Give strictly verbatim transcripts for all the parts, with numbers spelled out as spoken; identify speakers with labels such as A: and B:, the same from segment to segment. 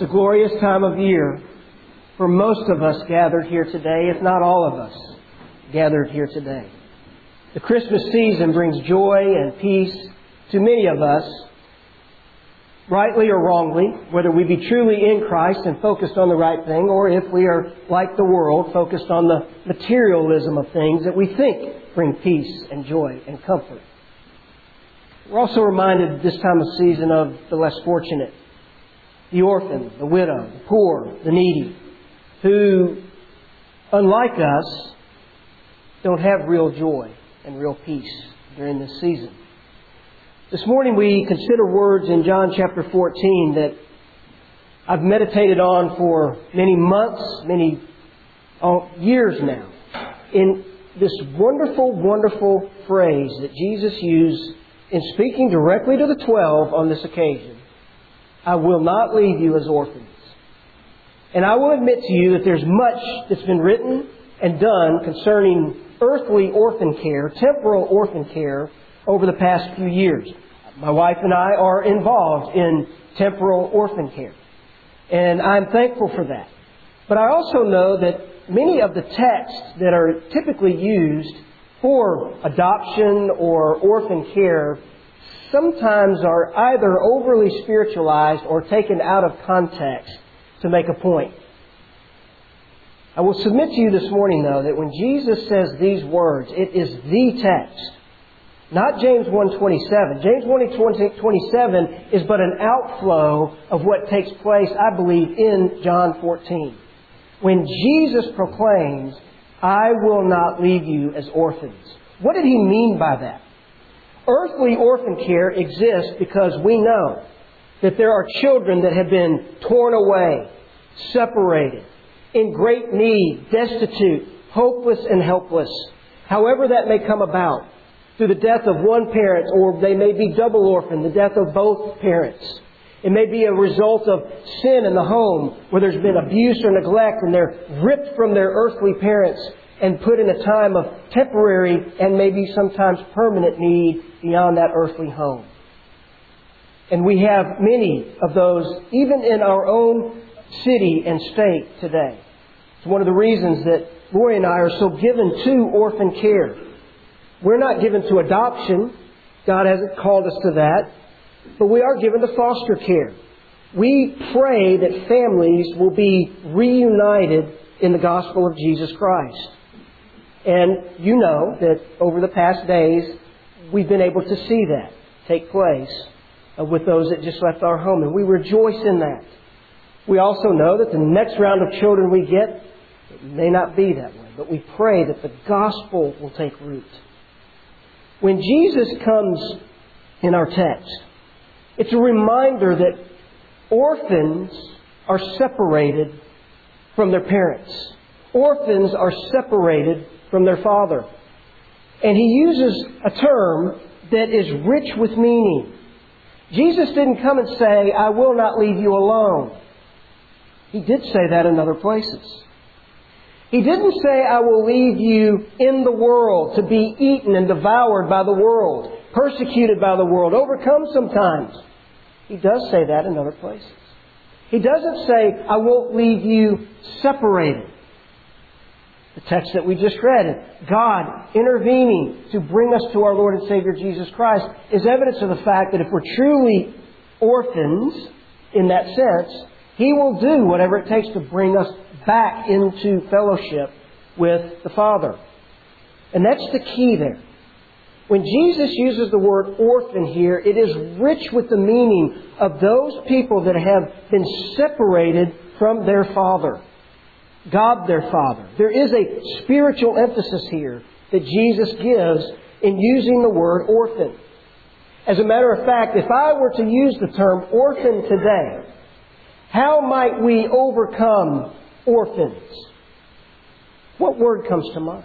A: It's a glorious time of year for most of us gathered here today, if not all of us gathered here today. The Christmas season brings joy and peace to many of us, rightly or wrongly, whether we be truly in Christ and focused on the right thing, or if we are like the world, focused on the materialism of things that we think bring peace and joy and comfort. We're also reminded this time of season of the less fortunate, the orphan, the widow, the poor, the needy, who, unlike us, don't have real joy and real peace during this season. This morning we consider words in John chapter fourteen that I've meditated on for many months, many oh, years now. In this wonderful, wonderful phrase that Jesus used in speaking directly to the twelve on this occasion, I will not leave you as orphans. And I will admit to you that there's much that's been written and done concerning earthly orphan care, temporal orphan care, over the past few years. My wife and I are involved in temporal orphan care. And I'm thankful for that. But I also know that many of the texts that are typically used for adoption or orphan care sometimes are either overly spiritualized or taken out of context to make a point. I will submit to you this morning, though, that when Jesus says these words, it is the text. Not James one twenty-seven. James one twenty-seven is but an outflow of what takes place, I believe, in John fourteen. When Jesus proclaims, I will not leave you as orphans. What did He mean by that? Earthly orphan care exists because we know that there are children that have been torn away, separated, in great need, destitute, hopeless and helpless. However that may come about, through the death of one parent, or they may be double orphaned, the death of both parents. It may be a result of sin in the home, where there's been abuse or neglect, and they're ripped from their earthly parents and put in a time of temporary and maybe sometimes permanent need beyond that earthly home. And we have many of those, even in our own city and state today. It's one of the reasons that Lori and I are so given to orphan care. We're not given to adoption. God hasn't called us to that. But we are given to foster care. We pray that families will be reunited in the gospel of Jesus Christ. And you know that over the past days, we've been able to see that take place with those that just left our home. And we rejoice in that. We also know that the next round of children we get, it may not be that way. But we pray that the gospel will take root. When Jesus comes in our text, it's a reminder that orphans are separated from their parents. Orphans are separated from their father. And He uses a term that is rich with meaning. Jesus didn't come and say, I will not leave you alone. He did say that in other places. He didn't say, I will leave you in the world to be eaten and devoured by the world, persecuted by the world, overcome sometimes. He does say that in other places. He doesn't say, I won't leave you separated. The text that we just read, God intervening to bring us to our Lord and Savior Jesus Christ, is evidence of the fact that if we're truly orphans in that sense, He will do whatever it takes to bring us back into fellowship with the Father. And that's the key there. When Jesus uses the word orphan here, it is rich with the meaning of those people that have been separated from their Father. God their Father. There is a spiritual emphasis here that Jesus gives in using the word orphan. As a matter of fact, if I were to use the term orphan today, how might we overcome orphans? What word comes to mind?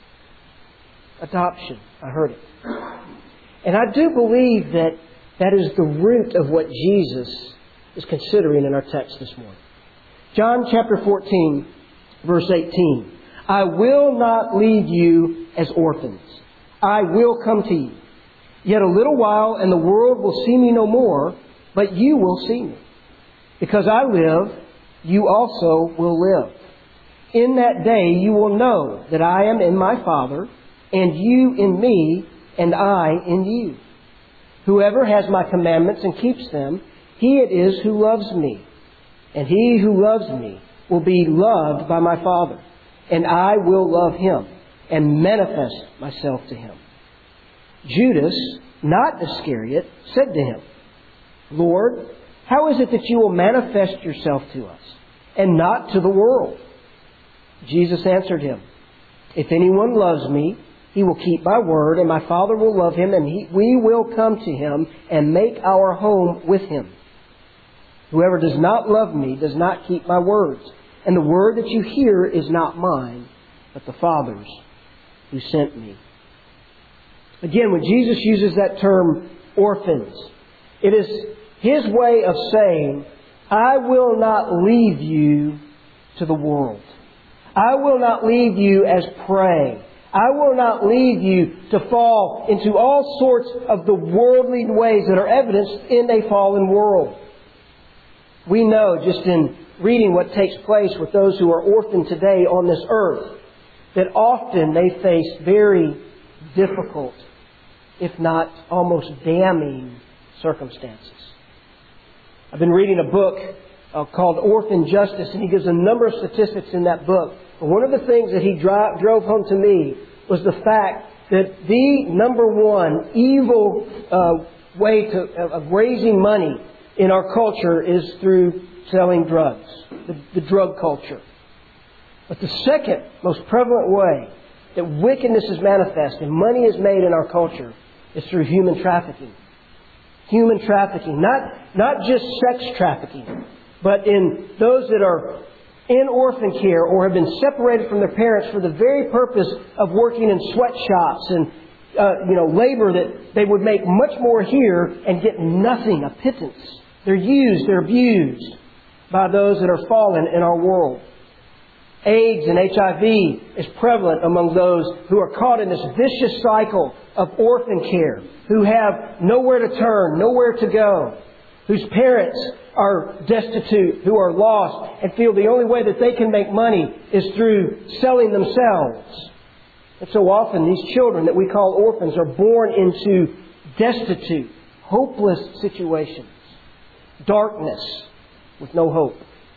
A: Adoption. I heard it. And I do believe that that is the root of what Jesus is considering in our text this morning. John chapter fourteen, verse eighteen. I will not leave you as orphans. I will come to you. Yet a little while and the world will see me no more, but you will see me. Because I live, you also will live. In that day you will know that I am in my Father, and you in me, and I in you. Whoever has my commandments and keeps them, he it is who loves me. And he who loves me will be loved by my Father, and I will love him and manifest myself to him. Judas, not Iscariot, said to him, Lord, how is it that you will manifest yourself to us, and not to the world? Jesus answered him, If anyone loves me, he will keep my word, and my Father will love him, and he, we will come to him and make our home with him. Whoever does not love me does not keep my words, and the word that you hear is not mine, but the Father's who sent me. Again, when Jesus uses that term, orphans, it is His way of saying, I will not leave you to the world. I will not leave you as prey. I will not leave you to fall into all sorts of the worldly ways that are evidenced in a fallen world. We know just in reading what takes place with those who are orphaned today on this earth, that often they face very difficult, if not almost damning, circumstances. I've been reading a book uh, called Orphan Justice, and he gives a number of statistics in that book. But one of the things that he dro- drove home to me was the fact that the number one evil uh, way to, of raising money in our culture is through selling drugs, the, the drug culture. But the second most prevalent way that wickedness is manifest and money is made in our culture is through human trafficking. Human trafficking, not, not just sex trafficking, but in those that are in orphan care or have been separated from their parents for the very purpose of working in sweatshops and uh, you know labor that they would make much more here and get nothing, a pittance. They're used, they're abused by those that are fallen in our world. AIDS and H I V is prevalent among those who are caught in this vicious cycle of orphan care, who have nowhere to turn, nowhere to go, whose parents are destitute, who are lost, and feel the only way that they can make money is through selling themselves. And so often these children that we call orphans are born into destitute, hopeless situations, darkness with no hope.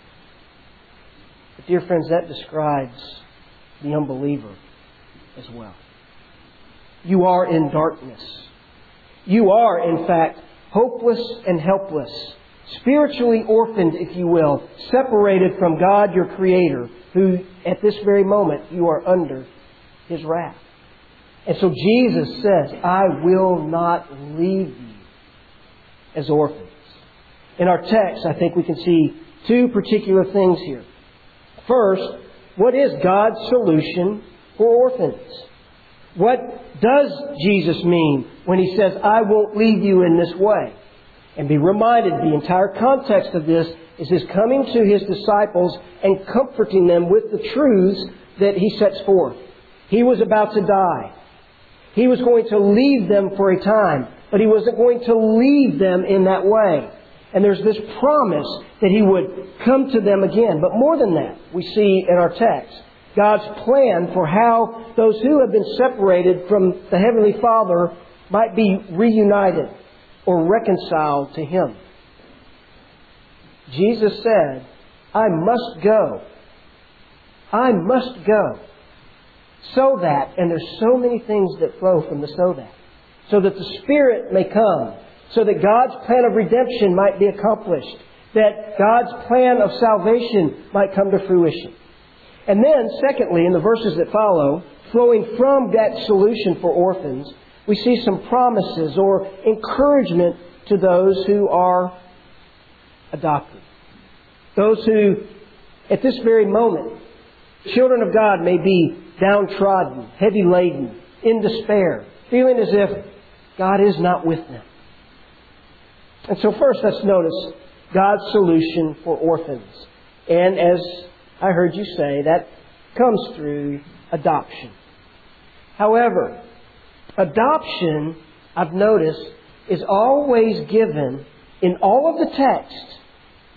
A: But dear friends, that describes the unbeliever as well. You are in darkness. You are, in fact, hopeless and helpless, spiritually orphaned, if you will, separated from God, your Creator, who at this very moment you are under His wrath. And so Jesus says, I will not leave you as orphans. In our text, I think we can see two particular things here. First, what is God's solution for orphans? What does Jesus mean when He says, I won't leave you in this way? And be reminded, the entire context of this is His coming to His disciples and comforting them with the truths that He sets forth. He was about to die. He was going to leave them for a time, but He wasn't going to leave them in that way. And there's this promise that He would come to them again. But more than that, we see in our text God's plan for how those who have been separated from the Heavenly Father might be reunited or reconciled to Him. Jesus said, I must go. I must go. So that, and there's so many things that flow from the so that. So that the Spirit may come. So that God's plan of redemption might be accomplished. That God's plan of salvation might come to fruition. And then, secondly, in the verses that follow, flowing from that solution for orphans, we see some promises or encouragement to those who are adopted. Those who, at this very moment, children of God may be downtrodden, heavy laden, in despair, feeling as if God is not with them. And so first, let's notice God's solution for orphans. And as I heard you say, that comes through adoption. However, adoption, I've noticed, is always given in all of the text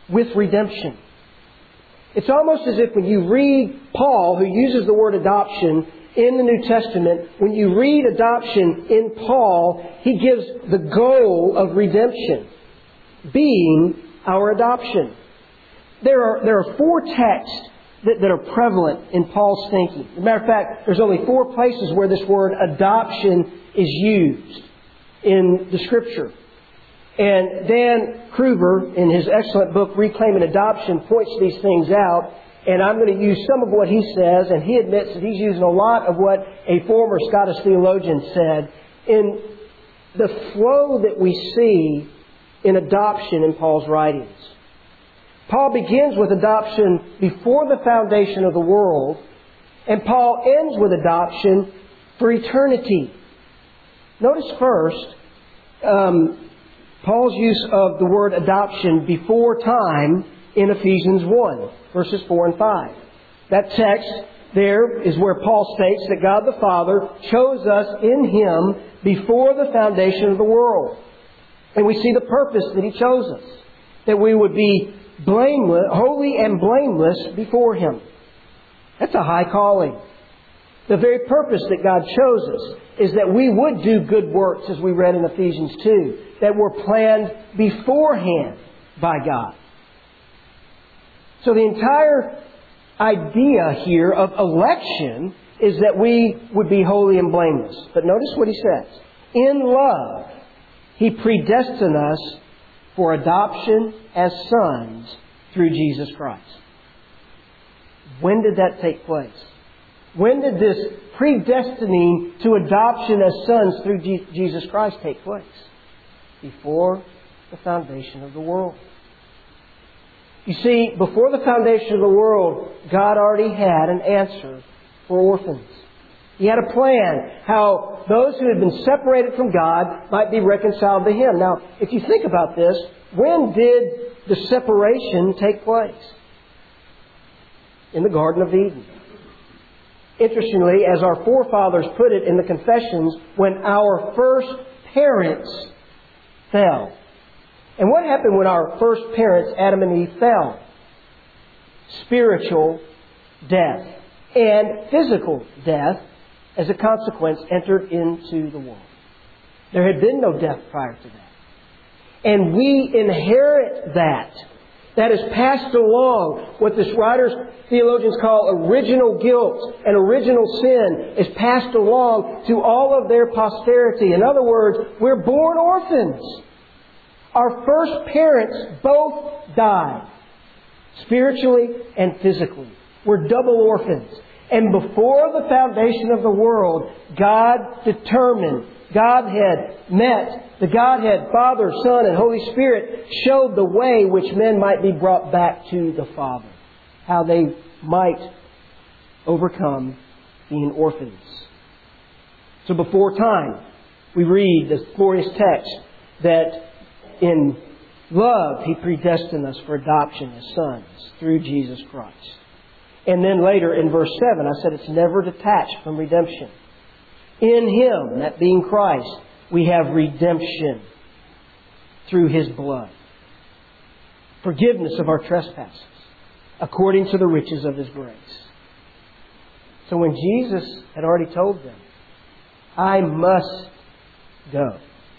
A: with redemption. It's almost as if when you read Paul, who uses the word adoption in the New Testament, when you read adoption in Paul, he gives the goal of redemption being our adoption. There are, there are four texts that, that are prevalent in Paul's thinking. As a matter of fact, there's only four places where this word adoption is used in the Scripture. And Dan Kruger, in his excellent book, Reclaiming Adoption, points these things out. And I'm going to use some of what he says, and he admits that he's using a lot of what a former Scottish theologian said in the flow that we see in adoption in Paul's writings. Paul begins with adoption before the foundation of the world, and Paul ends with adoption for eternity. Notice first, um, Paul's use of the word adoption before time in Ephesians one, verses four and five. That text there is where Paul states that God the Father chose us in Him before the foundation of the world. And we see the purpose that He chose us, that we would be blameless, holy and blameless before Him. That's a high calling. The very purpose that God chose us is that we would do good works, as we read in Ephesians two, that were planned beforehand by God. So the entire idea here of election is that we would be holy and blameless. But notice what he says. In love, He predestined us for adoption as sons through Jesus Christ. When did that take place? When did this predestining to adoption as sons through G- Jesus Christ take place? Before the foundation of the world. You see, before the foundation of the world, God already had an answer for orphans. He had a plan how those who had been separated from God might be reconciled to Him. Now, if you think about this, when did the separation take place? In the Garden of Eden. Interestingly, as our forefathers put it in the Confessions, when our first parents fell. And what happened when our first parents, Adam and Eve, fell? Spiritual death and physical death, as a consequence, entered into the world. There had been no death prior to that. And we inherit that. That is passed along. What this writers, theologians call original guilt and original sin is passed along to all of their posterity. In other words, we're born orphans. Our first parents both died, spiritually and physically. We're double orphans. And before the foundation of the world, God determined, God had met, the Godhead, Father, Son, and Holy Spirit showed the way which men might be brought back to the Father. How they might overcome being orphans. So before time, we read this glorious text that in love He predestined us for adoption as sons through Jesus Christ. And then later in verse seven, I said it's never detached from redemption. In Him, that being Christ, we have redemption through His blood. Forgiveness of our trespasses, according to the riches of His grace. So when Jesus had already told them, I must go.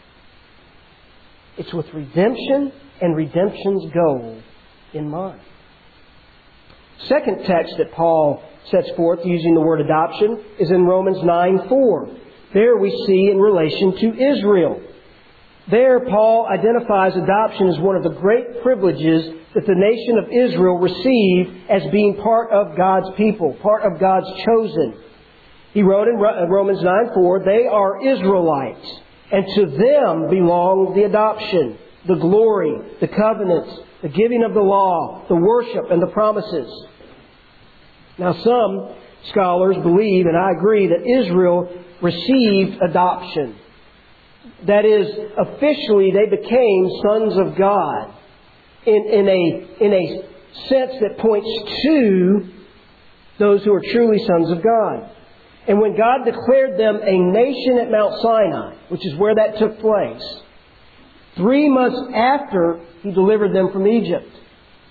A: It's with redemption and redemption's goal in mind. Second text that Paul sets forth using the word adoption is in Romans nine four. There we see in relation to Israel. There Paul identifies adoption as one of the great privileges that the nation of Israel received as being part of God's people, part of God's chosen. He wrote in Romans nine four, they are Israelites, and to them belong the adoption, the glory, the covenants, the giving of the law, the worship, and the promises. Now some scholars believe, and I agree, that Israel received adoption. That is, officially they became sons of God in, in, a, in a sense that points to those who are truly sons of God. And when God declared them a nation at Mount Sinai, which is where that took place, three months after He delivered them from Egypt,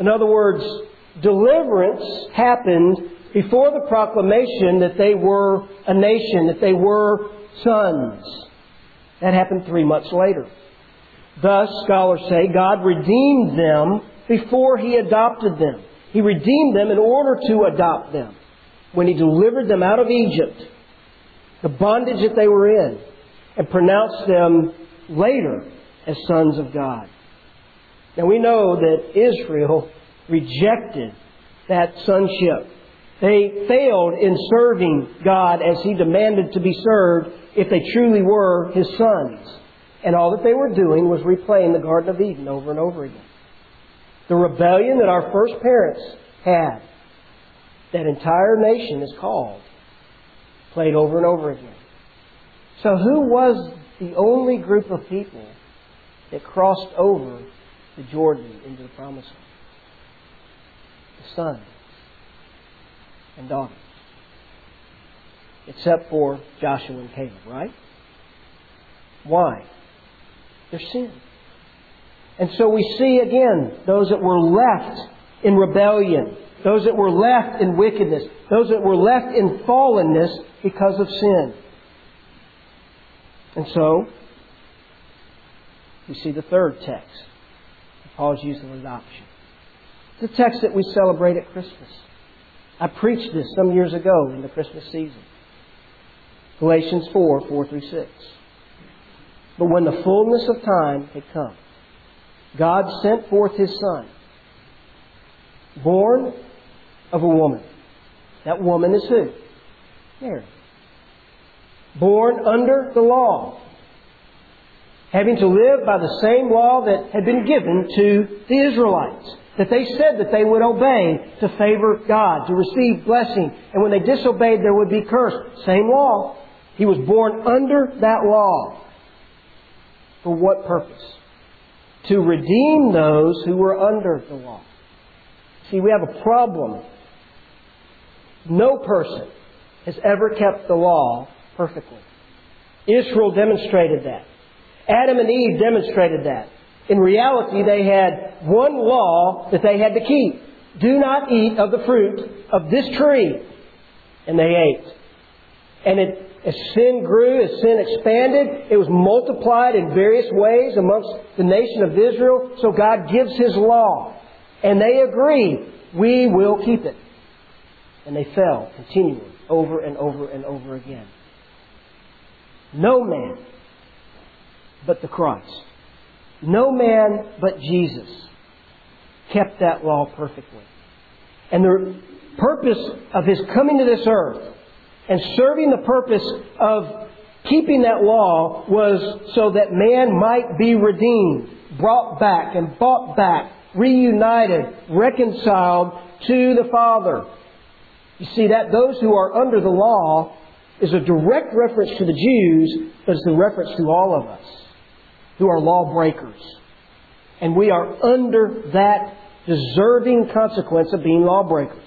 A: In other words, deliverance happened before the proclamation that they were a nation, that they were sons. That happened three months later. Thus, scholars say, God redeemed them before He adopted them. He redeemed them in order to adopt them. When He delivered them out of Egypt, the bondage that they were in, and pronounced them later as sons of God. Now we know that Israel rejected that sonship. They failed in serving God as He demanded to be served if they truly were His sons. And all that they were doing was replaying the Garden of Eden over and over again. The rebellion that our first parents had, that entire nation is called, played over and over again. So who was the only group of people that crossed over the Jordan into the Promised Land? The sons and daughters. Except for Joshua and Caleb, right? Why? Their sin. And so we see again those that were left in rebellion, those that were left in wickedness, those that were left in fallenness because of sin. And so, we see the third text, Paul's use of adoption. The text that we celebrate at Christmas. I preached this some years ago in the Christmas season. Galatians four, four through six. But when the fullness of time had come, God sent forth His Son, born of a woman. That woman is who? Mary. Born under the law, having to live by the same law that had been given to the Israelites, that they said that they would obey to favor God, to receive blessing. And when they disobeyed, there would be curse. Same law. He was born under that law. For what purpose? To redeem those who were under the law. See, we have a problem. No person has ever kept the law perfectly. Israel demonstrated that. Adam and Eve demonstrated that. In reality, they had one law that they had to keep. Do not eat of the fruit of this tree. And they ate. And it, as sin grew, as sin expanded, it was multiplied in various ways amongst the nation of Israel. So God gives His law. And they agree, we will keep it. And they fell continually, over and over and over again. No man but the Christ, no man but Jesus kept that law perfectly. And the purpose of His coming to this earth and serving the purpose of keeping that law was so that man might be redeemed, brought back and bought back, reunited, reconciled to the Father. You see that those who are under the law is a direct reference to the Jews, but it's a reference to all of us who are lawbreakers. And we are under that deserving consequence of being lawbreakers.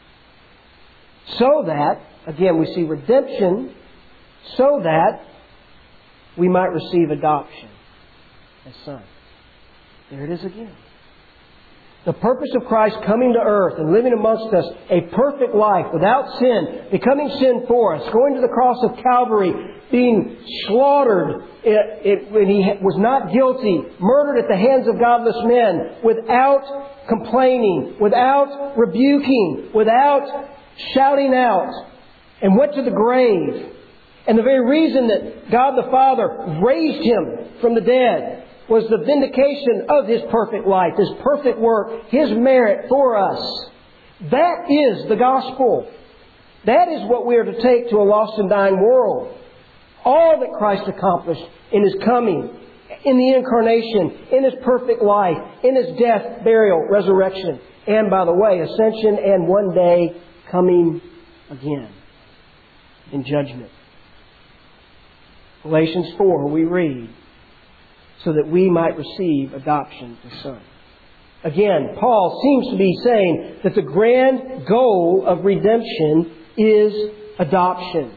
A: So that, again, we see redemption, so that we might receive adoption as sons. There it is again. The purpose of Christ coming to earth and living amongst us a perfect life without sin, becoming sin for us, going to the cross of Calvary, being slaughtered it, it, when He was not guilty, murdered at the hands of godless men, without complaining, without rebuking, without shouting out, and went to the grave. And the very reason that God the Father raised Him from the dead was the vindication of His perfect life, His perfect work, His merit for us. That is the gospel. That is what we are to take to a lost and dying world. All that Christ accomplished in His coming, in the incarnation, in His perfect life, in His death, burial, resurrection, and, by the way, ascension, and one day coming again in judgment. Galatians four, we read, so that we might receive adoption as sons. Again, Paul seems to be saying that the grand goal of redemption is adoption.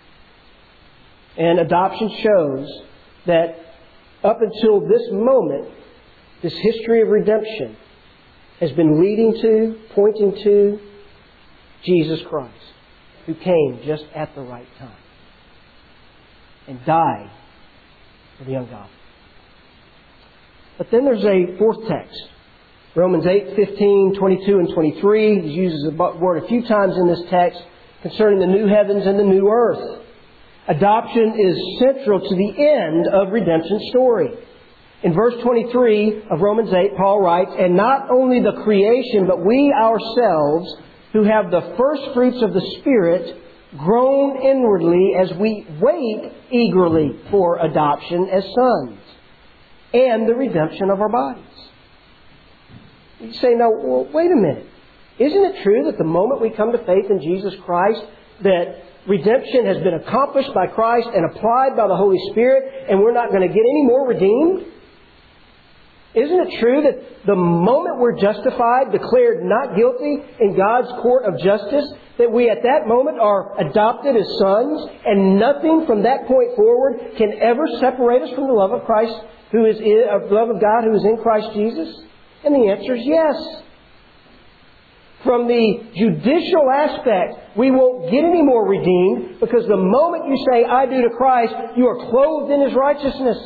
A: And adoption shows that up until this moment, this history of redemption, has been leading to, pointing to Jesus Christ, who came just at the right time and died for the ungodly. But then there's a fourth text. Romans eight, fifteen, twenty-two, and twenty-three. He uses the word a few times in this text concerning the new heavens and the new earth. Adoption is central to the end of redemption's story. In verse twenty-three of Romans eight, Paul writes, "And not only the creation, but we ourselves, who have the first fruits of the Spirit, groan inwardly as we wait eagerly for adoption as sons, and the redemption of our bodies." You say, now, well, wait a minute. Isn't it true that the moment we come to faith in Jesus Christ, that redemption has been accomplished by Christ and applied by the Holy Spirit, and we're not going to get any more redeemed? Isn't it true that the moment we're justified, declared not guilty in God's court of justice, that we at that moment are adopted as sons, and nothing from that point forward can ever separate us from the love of Christ, who is in, of the love of God who is in Christ Jesus? And the answer is yes. From the judicial aspect, we won't get any more redeemed, because the moment you say, "I do" to Christ, you are clothed in His righteousness.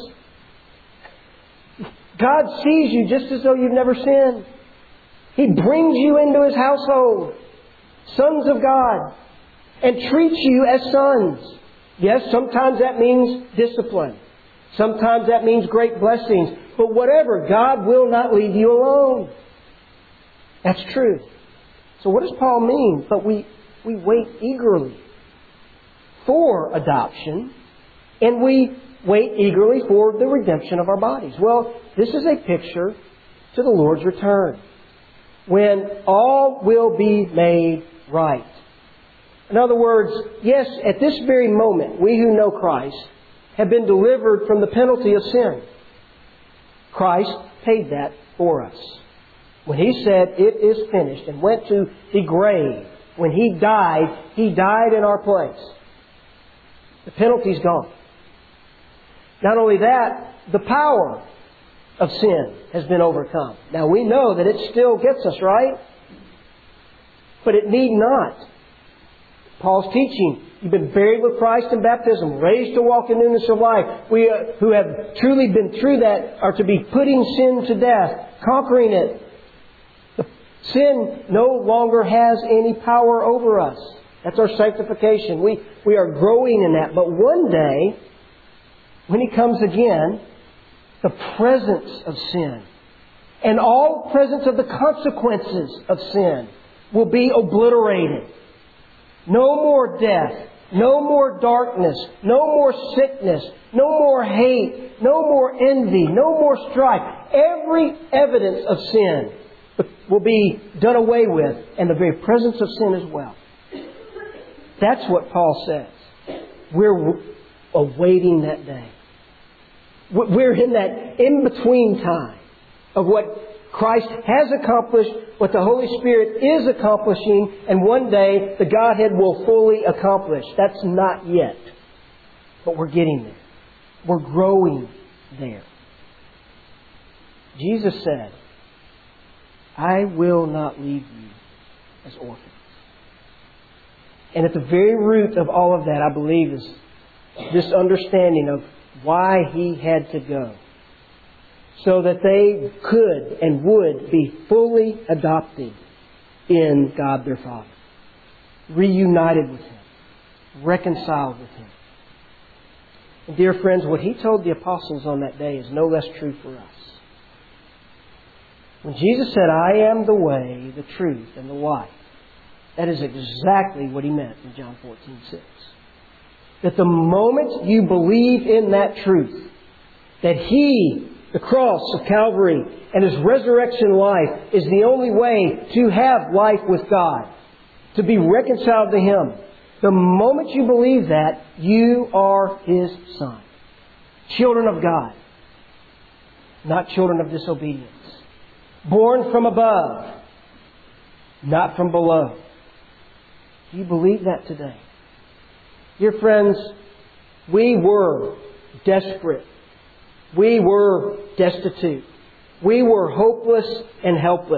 A: God sees you just as though you've never sinned. He brings you into His household, sons of God, and treats you as sons. Yes, sometimes that means discipline. Sometimes that means great blessings. But whatever, God will not leave you alone. That's true. So what does Paul mean? But we, we wait eagerly for adoption, and we wait eagerly for the redemption of our bodies. Well, this is a picture to the Lord's return, when all will be made right. In other words, yes, at this very moment, we who know Christ have been delivered from the penalty of sin. Christ paid that for us. When He said, "It is finished," and went to the grave, when He died, He died in our place. The penalty's gone. Not only that, the power of sin has been overcome. Now we know that it still gets us, right? But it need not. Paul's teaching, you've been buried with Christ in baptism, raised to walk in newness of life. We uh, who have truly been through that are to be putting sin to death, conquering it. Sin no longer has any power over us. That's our sanctification. We, we are growing in that. But one day, when He comes again, the presence of sin and all presence of the consequences of sin will be obliterated. No more death, no more darkness, no more sickness, no more hate, no more envy, no more strife. Every evidence of sin will be done away with, and the very presence of sin as well. That's what Paul says. We're awaiting that day. We're in that in-between time of what Christ has accomplished, what the Holy Spirit is accomplishing, and one day the Godhead will fully accomplish. That's not yet. But we're getting there. We're growing there. Jesus said, "I will not leave you as orphans." And at the very root of all of that, I believe, is this understanding of why He had to go. So that they could and would be fully adopted in God their Father. Reunited with Him. Reconciled with Him. And dear friends, what He told the apostles on that day is no less true for us. When Jesus said, "I am the way, the truth, and the life," that is exactly what He meant in John fourteen six. That the moment you believe in that truth, that He, the cross of Calvary, and His resurrection life is the only way to have life with God, to be reconciled to Him. The moment you believe that, you are His son. Children of God. Not children of disobedience. Born from above. Not from below. Do you believe that today? Dear friends, we were desperate. We were destitute. We were hopeless and helpless.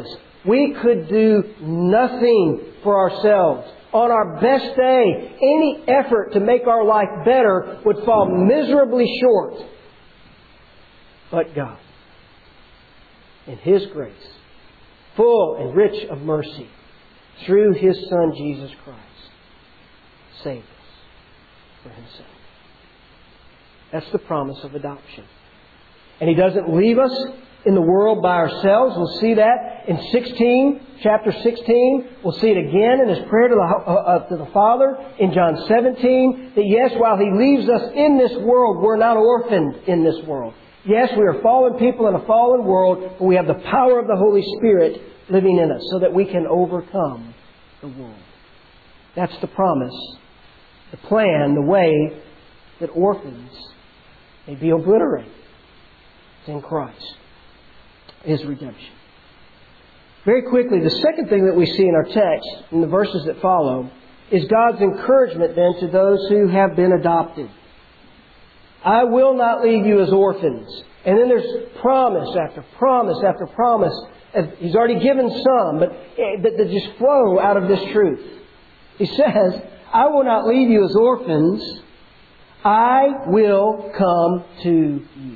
A: We could do nothing for ourselves. On our best day, any effort to make our life better would fall miserably short. But God, in His grace, full and rich of mercy, through His Son Jesus Christ, saved us for Himself. That's the promise of adoption. And He doesn't leave us in the world by ourselves. We'll see that in sixteen, chapter sixteen. We'll see it again in His prayer to the, uh, to the Father in John seventeen. That yes, while He leaves us in this world, we're not orphaned in this world. Yes, we are fallen people in a fallen world, but we have the power of the Holy Spirit living in us so that we can overcome the world. That's the promise, the plan, the way that orphans may be obliterated. It's in Christ. His redemption. Very quickly, the second thing that we see in our text, in the verses that follow, is God's encouragement then to those who have been adopted. I will not leave you as orphans. And then there's promise after promise after promise. He's already given some, but that just flow out of this truth. He says, I will not leave you as orphans. I will come to you.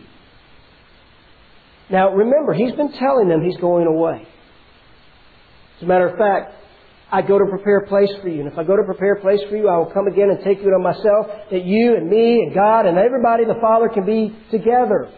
A: Now remember, He's been telling them He's going away. As a matter of fact, I go to prepare a place for you. And if I go to prepare a place for you, I will come again and take you to myself, that you and me and God and everybody the Father can be together.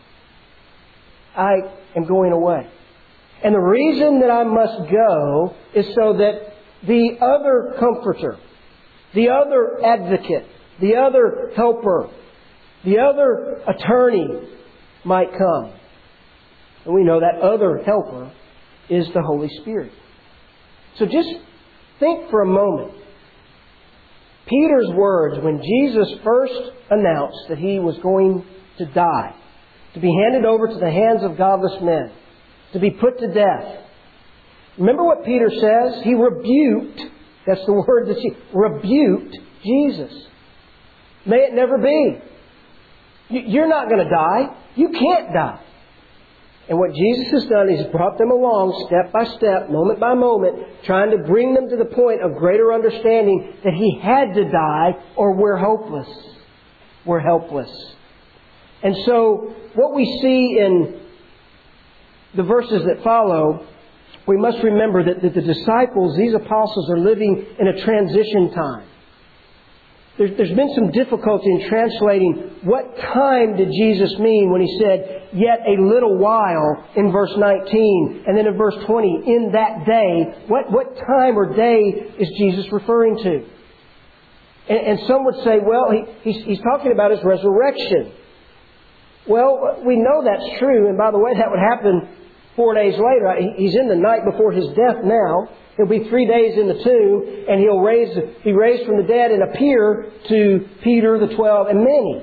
A: I am going away. And the reason that I must go is so that the other Comforter, the other Advocate, the other Helper, the other Attorney might come. And we know that other Helper is the Holy Spirit. So just think for a moment. Peter's words when Jesus first announced that He was going to die, to be handed over to the hands of godless men, to be put to death. Remember what Peter says? He rebuked, that's the word that he rebuked Jesus. May it never be. You're not going to die. You can't die. And what Jesus has done is brought them along step by step, moment by moment, trying to bring them to the point of greater understanding that He had to die or we're hopeless. We're helpless. And so what we see in the verses that follow, we must remember that, that the disciples, these apostles, are living in a transition time. There's, there's been some difficulty in translating what time did Jesus mean when He said, yet a little while in verse nineteen, and then in verse twenty, in that day. What, what time or day is Jesus referring to? And, and some would say, well, he, he's, he's talking about His resurrection. Well, we know that's true, and by the way, that would happen four days later. He's in the night before His death now. He'll be three days in the tomb, and He'll raise, be raised from the dead and appear to Peter, the twelve, and many.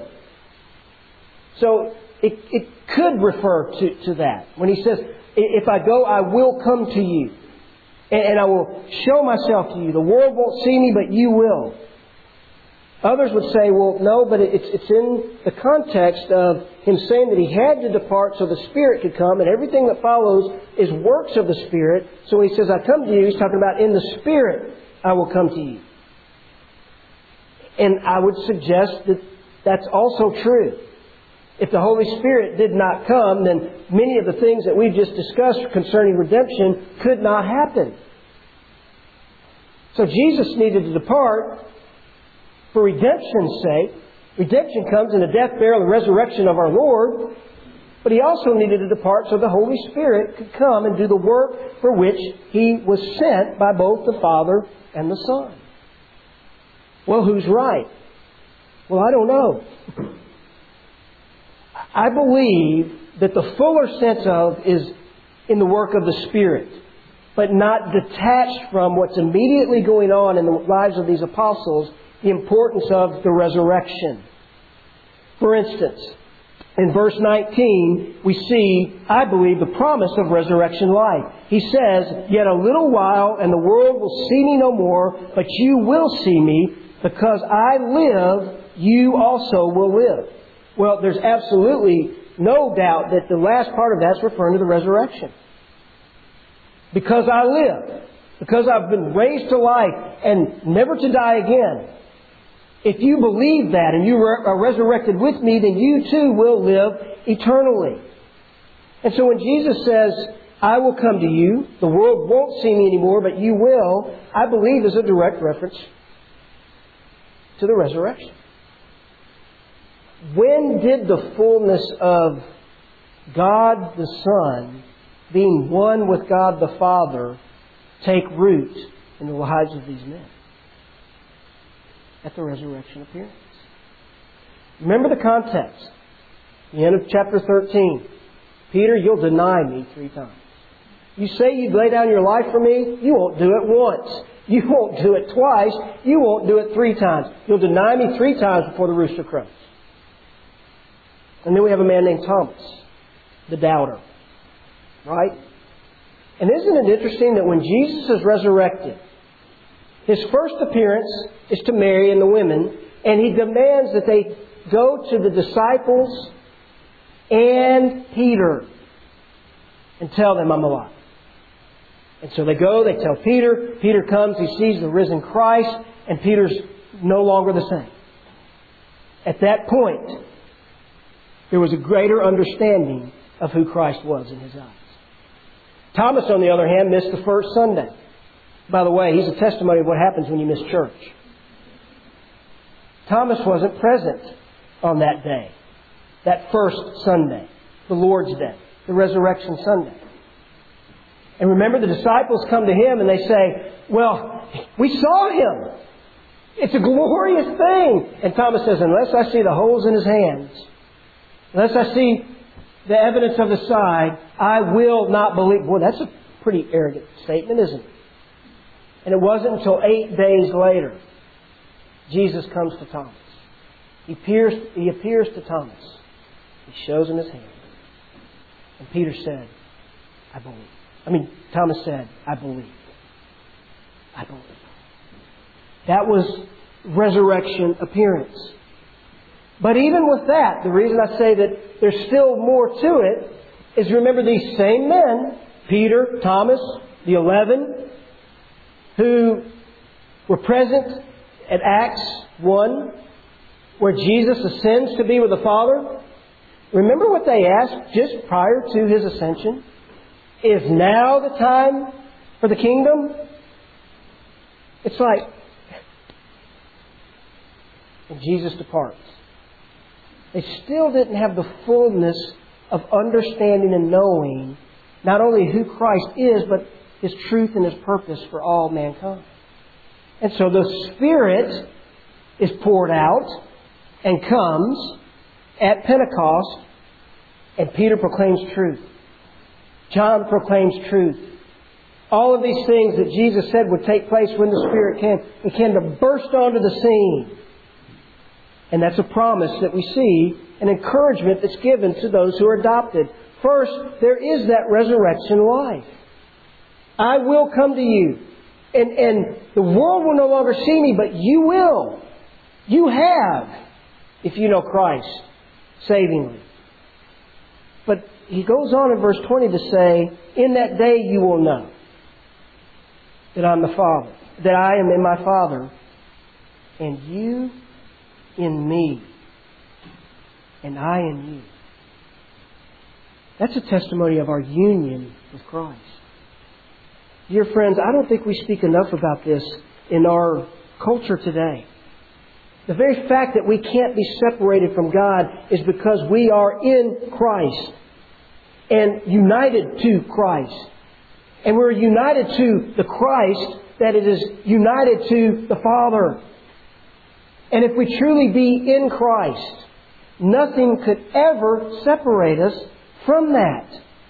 A: So it, it could refer to, to that. When He says, if I go, I will come to you, and, and I will show myself to you. The world won't see me, but you will. Others would say, well, no, but it's, it's in the context of Him saying that He had to depart so the Spirit could come, and everything that follows is works of the Spirit. So when He says, I come to you, He's talking about in the Spirit I will come to you. And I would suggest that that's also true. If the Holy Spirit did not come, then many of the things that we've just discussed concerning redemption could not happen. So Jesus needed to depart for redemption's sake. Redemption comes in the death, burial, and resurrection of our Lord. But He also needed to depart so the Holy Spirit could come and do the work for which He was sent by both the Father and the Son. Well, who's right? Well, I don't know. I believe that the fuller sense of is in the work of the Spirit, but not detached from what's immediately going on in the lives of these apostles, the importance of the resurrection. For instance, in verse nineteen, we see, I believe, the promise of resurrection life. He says, yet a little while, and the world will see me no more, but you will see me, because I live, you also will live. Well, there's absolutely no doubt that the last part of that's referring to the resurrection. because I live, because I've been raised to life and never to die again. If you believe that and you are resurrected with me, then you too will live eternally. And so when Jesus says, I will come to you, the world won't see me anymore, but you will, I believe is a direct reference to the resurrection. When did the fullness of God the Son, being one with God the Father, take root in the lives of these men? At the resurrection appearance. Remember the context. The end of chapter thirteen. Peter, you'll deny me three times. You say you'd lay down your life for me, you won't do it once. You won't do it twice. You won't do it three times. You'll deny me three times before the rooster crows. And then we have a man named Thomas, the doubter. Right? And isn't it interesting that when Jesus is resurrected, His first appearance is to Mary and the women, and He demands that they go to the disciples and Peter and tell them I'm alive. And so they go, they tell Peter. Peter comes, he sees the risen Christ, and Peter's no longer the same. At that point, there was a greater understanding of who Christ was in his eyes. Thomas, on the other hand, missed the first Sunday. By the way, he's a testimony of what happens when you miss church. Thomas wasn't present on that day, that first Sunday, the Lord's Day, the Resurrection Sunday. And remember, the disciples come to Him and they say, well, we saw Him. It's a glorious thing. And Thomas says, unless I see the holes in His hands, unless I see the evidence of His side, I will not believe. Boy, that's a pretty arrogant statement, isn't it? And it wasn't until eight days later, Jesus comes to Thomas. He appears, he appears to Thomas. He shows him His hand. And Peter said, I believe. I mean, Thomas said, I believe. I believe. That was resurrection appearance. But even with that, the reason I say that there's still more to it is, remember, these same men, Peter, Thomas, the eleven, who were present at Acts one, where Jesus ascends to be with the Father. Remember what they asked just prior to His ascension? Is now the time for the kingdom? It's like, and Jesus departs. They still didn't have the fullness of understanding and knowing not only who Christ is, but His truth and His purpose for all mankind. And so the Spirit is poured out and comes at Pentecost, and Peter proclaims truth. John proclaims truth. All of these things that Jesus said would take place when the Spirit came, began to burst onto the scene. And that's a promise that we see, an encouragement that's given to those who are adopted. First, there is that resurrection life. I will come to you. And, and the world will no longer see me, but you will. You have, if you know Christ savingly. But he goes on in verse twenty to say, in that day you will know that I'm the Father, that I am in my Father, and you in me, and I in you. That's a testimony of our union with Christ. Dear friends, I don't think we speak enough about this in our culture today. The very fact that we can't be separated from God is because we are in Christ and united to Christ. And we're united to the Christ that it is united to the Father. And if we truly be in Christ, nothing could ever separate us from that.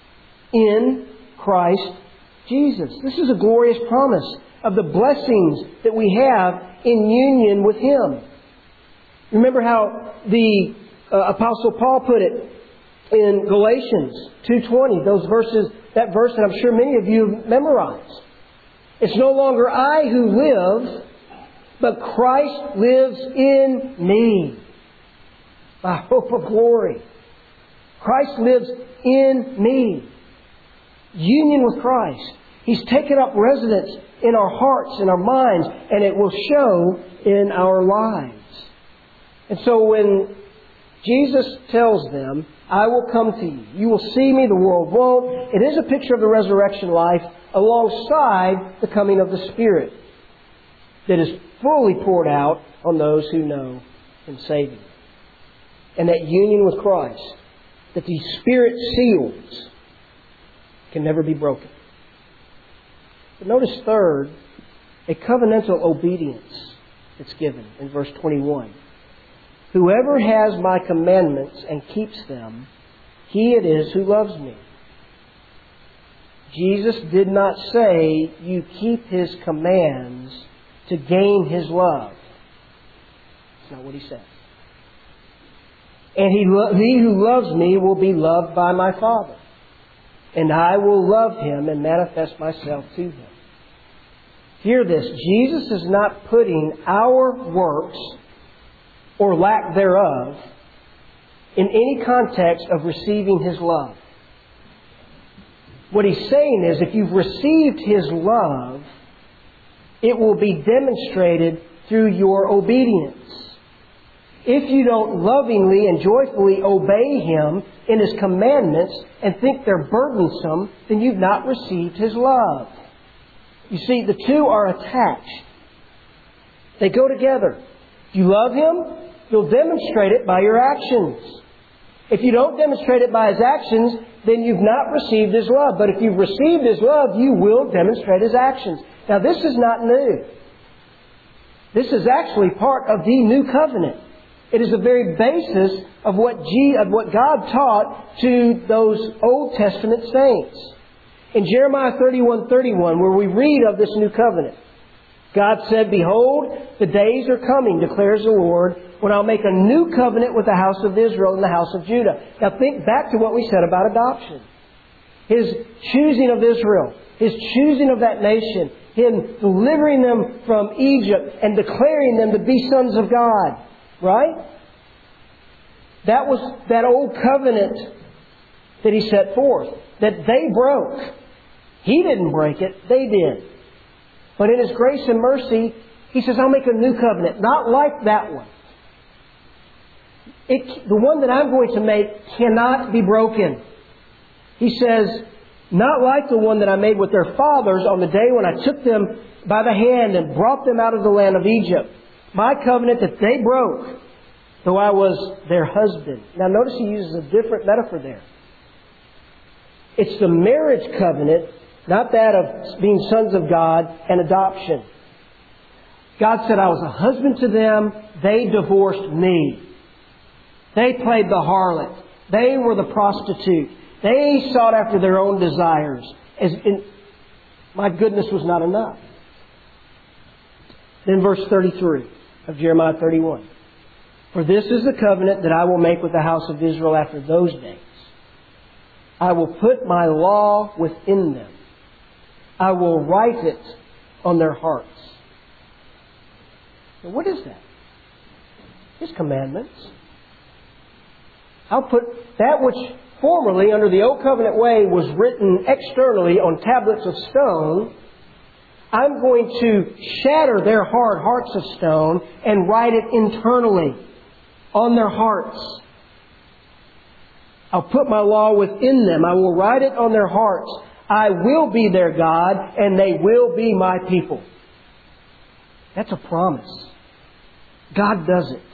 A: In Christ Jesus. This is a glorious promise of the blessings that we have in union with Him. Remember how the uh, Apostle Paul put it in Galatians two twenty, those verses, that verse that I'm sure many of you have memorized. It's no longer I who live, but Christ lives in me. The hope of glory. Christ lives in me. Union with Christ. He's taken up residence in our hearts, in our minds, and it will show in our lives. And so when Jesus tells them, I will come to you, you will see me, the world won't, it is a picture of the resurrection life alongside the coming of the Spirit that is fully poured out on those who know Him saving. And that union with Christ, that these Spirit seals can never be broken. But notice third, a covenantal obedience that's given in verse twenty-one. Whoever has my commandments and keeps them, he it is who loves me. Jesus did not say you keep His commands to gain His love. That's not what He said. And he, lo- he who loves me will be loved by my Father. And I will love him and manifest myself to him. Hear this. Jesus is not putting our works or lack thereof in any context of receiving His love. What He's saying is if you've received His love, it will be demonstrated through your obedience. If you don't lovingly and joyfully obey Him in His commandments and think they're burdensome, then you've not received His love. You see, the two are attached. They go together. If you love Him, you'll demonstrate it by your actions. If you don't demonstrate it by His actions, then you've not received His love. But if you've received His love, you will demonstrate His actions. Now, this is not new. This is actually part of the new covenant. It is the very basis of what, G, of what God taught to those Old Testament saints. In Jeremiah thirty-one thirty-one, where we read of this new covenant, God said, Behold, the days are coming, declares the Lord, when I'll make a new covenant with the house of Israel and the house of Judah. Now think back to what we said about adoption. His choosing of Israel, His choosing of that nation, Him delivering them from Egypt and declaring them to be sons of God. Right? That was that old covenant that He set forth, that they broke. He didn't break it, they did. But in His grace and mercy, He says, I'll make a new covenant, not like that one. It, the one that I'm going to make cannot be broken. He says, not like the one that I made with their fathers on the day when I took them by the hand and brought them out of the land of Egypt. My covenant that they broke, though I was their husband. Now notice He uses a different metaphor there. It's the marriage covenant, not that of being sons of God and adoption. God said, I was a husband to them. They divorced me. They played the harlot. They were the prostitute. They sought after their own desires. As in, my goodness was not enough. Then verse thirty-three of Jeremiah thirty-one. For this is the covenant that I will make with the house of Israel after those days. I will put my law within them. I will write it on their hearts. Now, what is that? His commandments. I'll put that which formerly under the old covenant way was written externally on tablets of stone. I'm going to shatter their hard hearts of stone and write it internally on their hearts. I'll put my law within them. I will write it on their hearts. I will be their God, and they will be my people. That's a promise. God does it.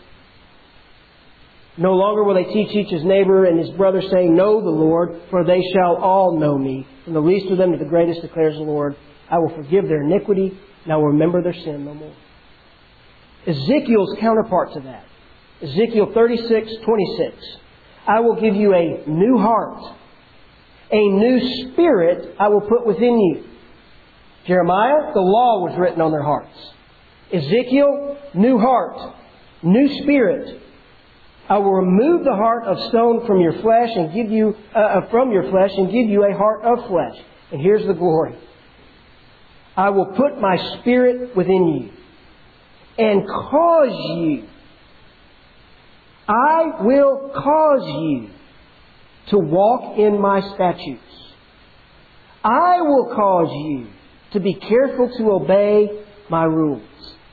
A: No longer will they teach each his neighbor and his brother, saying, Know the Lord, for they shall all know me. From the least of them to the greatest, declares the Lord. I will forgive their iniquity, and I will remember their sin no more. Ezekiel's counterpart to that. Ezekiel thirty-six twenty-six. I will give you a new heart. A new spirit I will put within you. Jeremiah, the law was written on their hearts. Ezekiel, new heart. New spirit. I will remove the heart of stone from your flesh and give you uh, from your flesh and give you a heart of flesh. And here's the glory. I will put my spirit within you and cause you. I will cause you to walk in my statutes. I I will cause you to be careful to obey my rules.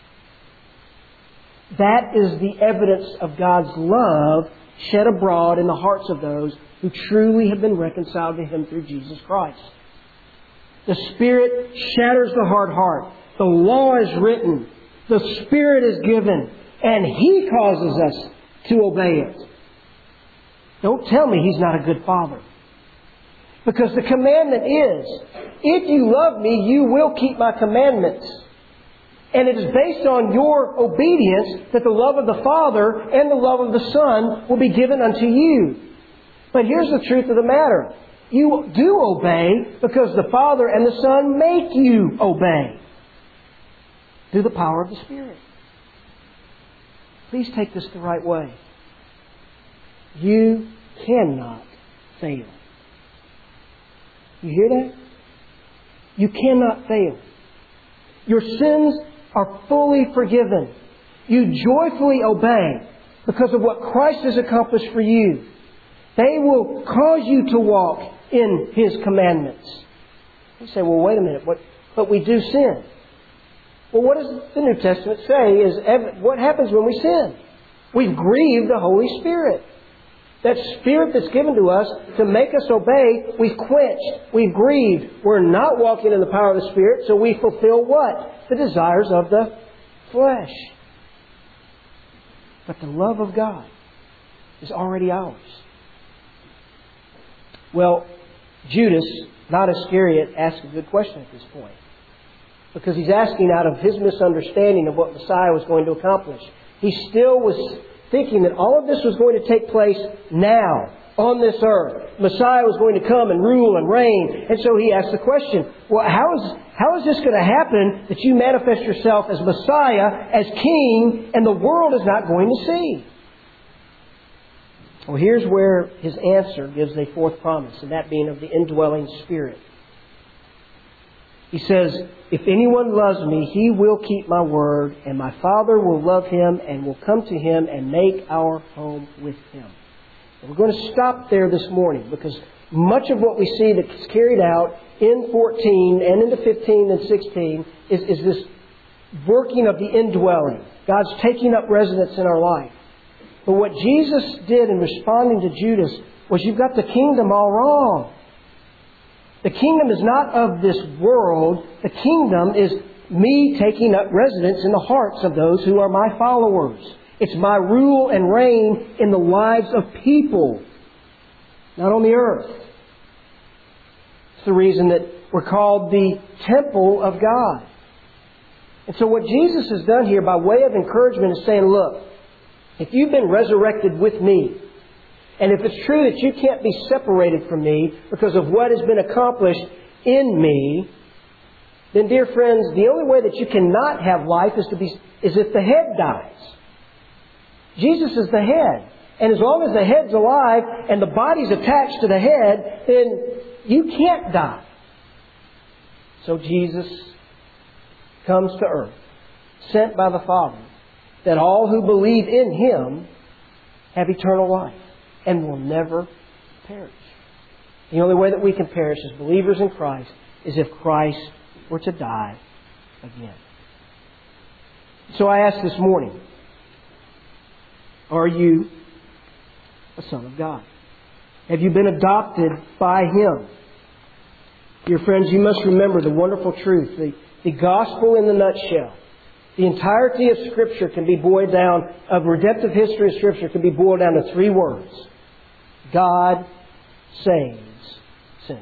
A: That is the evidence of God's love shed abroad in the hearts of those who truly have been reconciled to Him through Jesus Christ. The Spirit shatters the hard heart. The law is written. The Spirit is given. And He causes us to obey it. Don't tell me He's not a good Father. Because the commandment is, if you love me, you will keep my commandments. And it is based on your obedience that the love of the Father and the love of the Son will be given unto you. But here's the truth of the matter. You do obey because the Father and the Son make you obey. Through the power of the Spirit. Please take this the right way. You cannot fail. You hear that? You cannot fail. Your sins are fully forgiven. You joyfully obey because of what Christ has accomplished for you. They will cause you to walk in His commandments. You say, well, wait a minute, what, but we do sin. Well, what does the New Testament say is what happens when we sin? We've grieved the Holy Spirit. That Spirit that's given to us to make us obey, we've quenched, we've grieved. We're not walking in the power of the Spirit, so we fulfill what? The desires of the flesh. But the love of God is already ours. Well, Judas, not Iscariot, asks a good question at this point. Because he's asking out of his misunderstanding of what Messiah was going to accomplish. He still was thinking that all of this was going to take place now, on this earth. Messiah was going to come and rule and reign. And so he asked the question, well, how is, how is this going to happen that you manifest yourself as Messiah, as King, and the world is not going to see? Well, here's where his answer gives a fourth promise, and that being of the indwelling Spirit. He says, if anyone loves me, he will keep my word, and my Father will love him and will come to him and make our home with him. And we're going to stop there this morning because much of what we see that's carried out in fourteen and into fifteen and sixteen is, is this working of the indwelling. God's taking up residence in our life. But what Jesus did in responding to Judas was, you've got the kingdom all wrong. The kingdom is not of this world. The kingdom is me taking up residence in the hearts of those who are my followers. It's my rule and reign in the lives of people, not on the earth. It's the reason that we're called the temple of God. And so what Jesus has done here by way of encouragement is saying, look, if you've been resurrected with me, and if it's true that you can't be separated from me because of what has been accomplished in me, then, dear friends, the only way that you cannot have life is to be is if the head dies. Jesus is the head. And as long as the head's alive and the body's attached to the head, then you can't die. So Jesus comes to earth, sent by the Father, that all who believe in Him have eternal life and will never perish. The only way that we can perish as believers in Christ is if Christ were to die again. So I ask this morning, are you a son of God? Have you been adopted by Him? Dear friends, you must remember the wonderful truth, the, the gospel in the nutshell. The entirety of Scripture can be boiled down, of redemptive history of Scripture can be boiled down to three words. God saves sinners.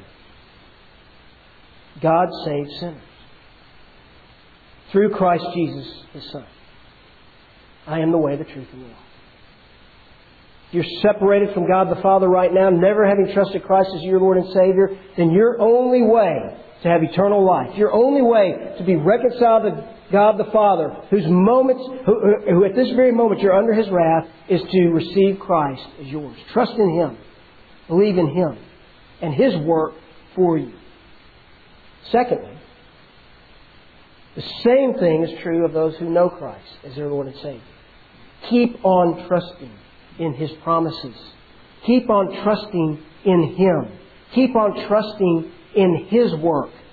A: God saves sinners. Through Christ Jesus, His Son. I am the way, the truth, and the life. If you're separated from God the Father right now, never having trusted Christ as your Lord and Savior, then your only way to have eternal life, your only way to be reconciled to God the Father, whose moments, who, who at this very moment you're under His wrath, is to receive Christ as yours. Trust in Him. Believe in Him and His work for you. Secondly, the same thing is true of those who know Christ as their Lord and Savior. Keep on trusting in His promises. Keep on trusting in Him. Keep on trusting in His work.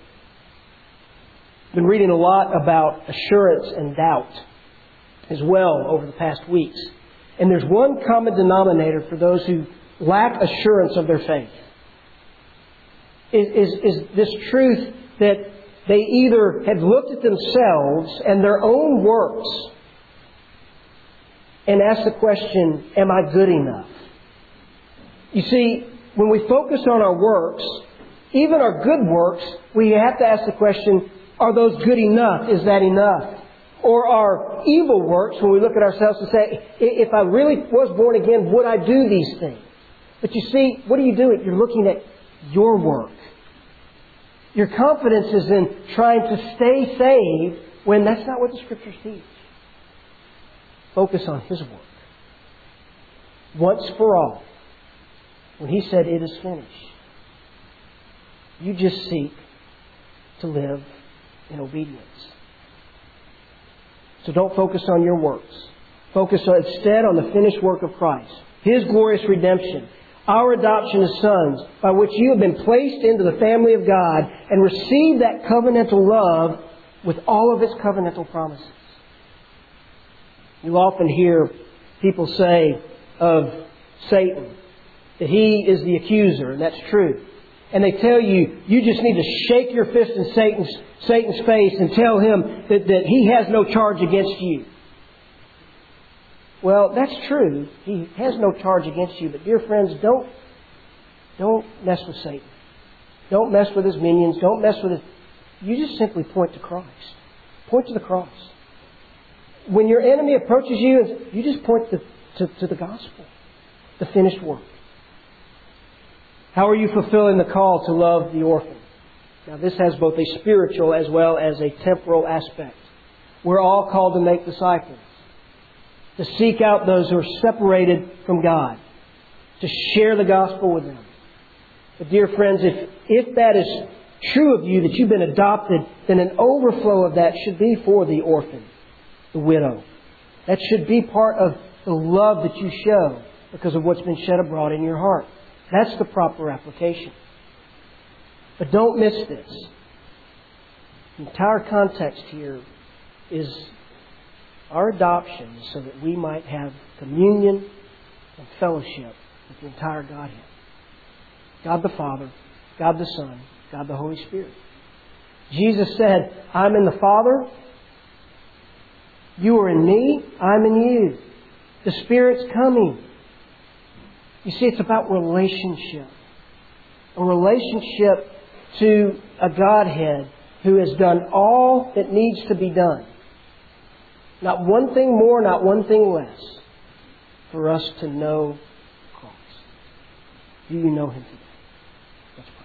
A: I've been reading a lot about assurance and doubt as well over the past weeks. And there's one common denominator for those who lack assurance of their faith. Is, is, is this truth that they either have looked at themselves and their own works and asked the question, am I good enough? You see, when we focus on our works, even our good works, we have to ask the question, are those good enough? Is that enough? Or our evil works, when we look at ourselves and say, if I really was born again, would I do these things? But you see, what are you doing? You're looking at your work. Your confidence is in trying to stay saved when that's not what the Scriptures teach. Focus on His work. Once for all, when He said, it is finished, you just seek to live in obedience. So don't focus on your works. Focus instead on the finished work of Christ. His glorious redemption. Our adoption as sons, by which you have been placed into the family of God and received that covenantal love with all of its covenantal promises. You often hear people say of Satan that he is the accuser, and that's true. And they tell you, you just need to shake your fist in Satan's, Satan's face and tell him that, that he has no charge against you. Well, that's true. He has no charge against you. But dear friends, don't, don't mess with Satan. Don't mess with his minions. Don't mess with his... You just simply point to Christ. Point to the cross. When your enemy approaches you, you just point to, to, to the gospel. The finished work. How are you fulfilling the call to love the orphan? Now, this has both a spiritual as well as a temporal aspect. We're all called to make disciples. To seek out those who are separated from God. To share the gospel with them. But dear friends, if, if that is true of you, that you've been adopted, then an overflow of that should be for the orphan, the widow. That should be part of the love that you show because of what's been shed abroad in your heart. That's the proper application. But don't miss this. The entire context here is our adoption so that we might have communion and fellowship with the entire Godhead. God the Father, God the Son, God the Holy Spirit. Jesus said, I'm in the Father, you are in me, I'm in you. The Spirit's coming. You see, it's about relationship. A relationship to a Godhead who has done all that needs to be done. Not one thing more, not one thing less, for us to know Christ. Do you know Him today? Let's pray.